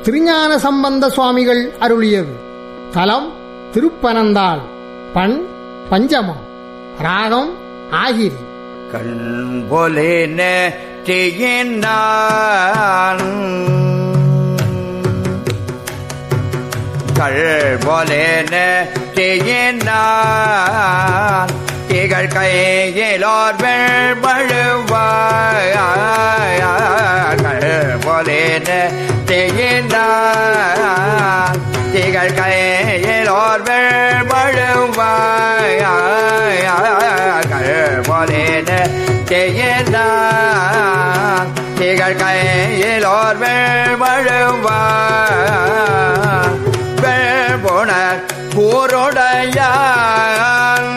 திருஞான சம்பந்த சுவாமிகள் அருளியது. தலம் திருப்பனந்தாள். பண் பஞ்சமம். ராகம் ஆகிரி. கண்பொலே நெற்றியினான் கள்பொலே நெற்றியினான் திகழ் கையிலோர் வெள்பழுவாய் கள்பொலே நெற்றியினான் திகழ் கையிலோர் வெள்பழுவாய் கள்பொலே நெற்றியினான் திகழ் கையிலோர் வெள்பழுவாய் வெள்புணர் கூருடையான்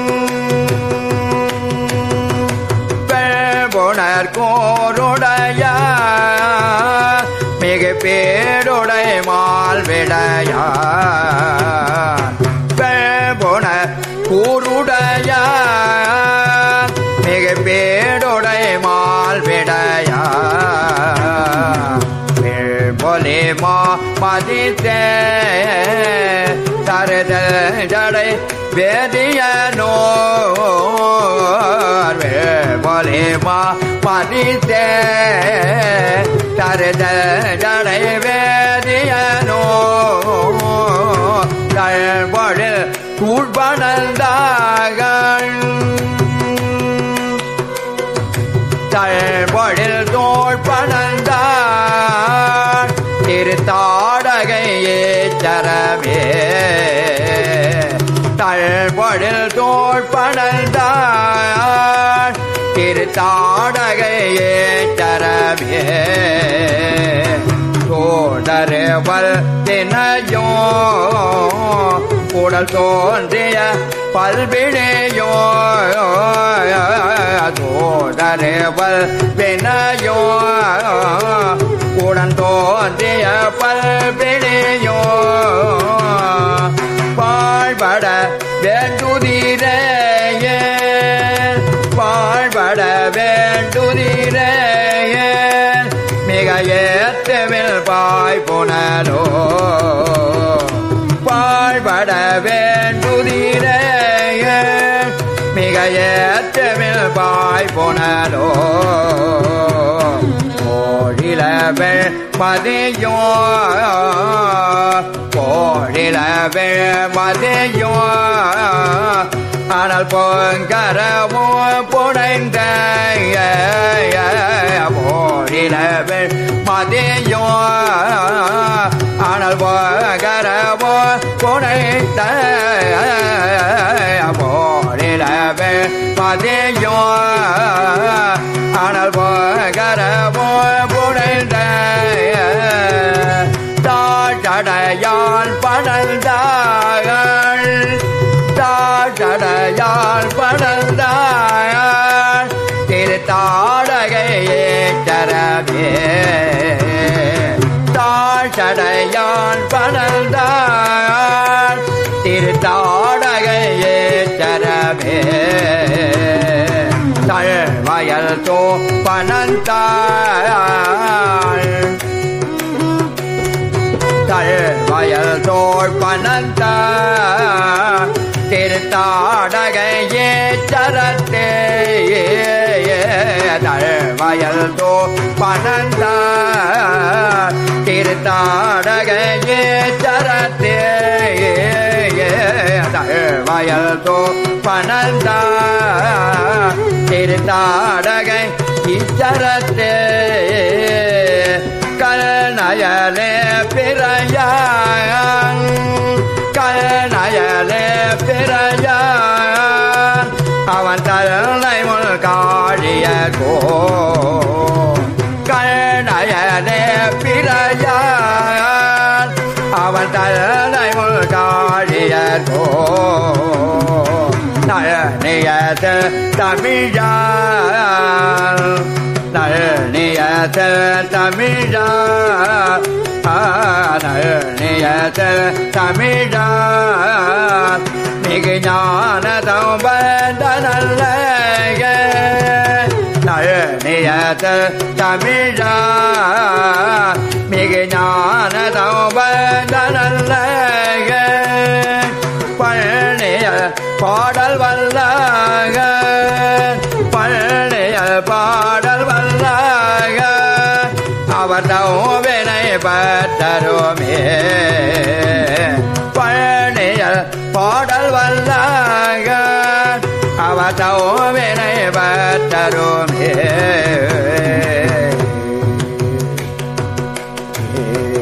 வெள்புணர் கூருடையான் மிகு பேருடை மால்விடையான் வெள்புணர் கூருடையான் மிகு பேருடை மால்விடையான் வெள்பொலிமா மதித்தே தருதல் ஜடை வேதியனோ வெள்பொலிமா மதித்தே தருதல் ஜடை வேதியனோ தழ்பொழில் தூள்பணந்தாகள் தழ்பொழில் தோள்பணந்தாள் திருத்தாடகையே சரமே தழ்பொழில் தோள்பணந்தாள் திருத்தாடகையே சரமே தோடருவல் தினையோ உடல் தோன்றிய பல்வினையோ தோடருவல் வினையோ உடன் தோன்றிய பல்வினையோ பாழ்பட வேண்டுதிரே பாழ்பட வேண்டுதிரே மிக ஏற்றமில் பாய் புனலோ பாழ்பட வேண்டுதிரே மிக ஏற்றமில் பாய் புனலோ கோழிலவள் மதியோ கோழிலவள் மதியோ ஆனால் பொங்கரமோ புனைந்த கோழிலவள் மதியோ ஆனால் பொங்கரமோ புனைந்த கோழிலவள் மதியோ ஆனால் பொங்கரமோ புனைந்த தாழடையான் பணந்தாள் தாழடையான் பணந்தாள் திருத்தாடகையே சரமே தாழடையான் பணந்தாள் திருத்தாடகையே சரமே தழ்வயல் தோ பணந்தாள் தழ்வயல் தோள் பணந்தாள் திருத்தாடகையே சரத்தே தழ்வயல் தோ பணந்தாள் திருத்தாடகையே சரத்தே தழ்வயல் தோ பணந்தாள் திருத்தாடகை இச்சரத்தே கல்நயலே பிறையான் கல்நயலே பிறையான் அவன் தலை முள் காழியோ கல்நயலே பிறையான் அவன் தலை முள் காழியோ நயனியது தமிழான் நயனியது தமிழான் நயனியது தமிழான் மிகு ஞானதம் வந்தனல்ல நயனியது தமிழான் மிகு ஞானதம் வந்த நல்ல பழனிய பாடல் வல்லாக பழனிய பாடல் வல்லாக அவர் தோவினை பற்றருமே பழனிய பாடல் வல்லாக அவர் தோவினை பற்றருமே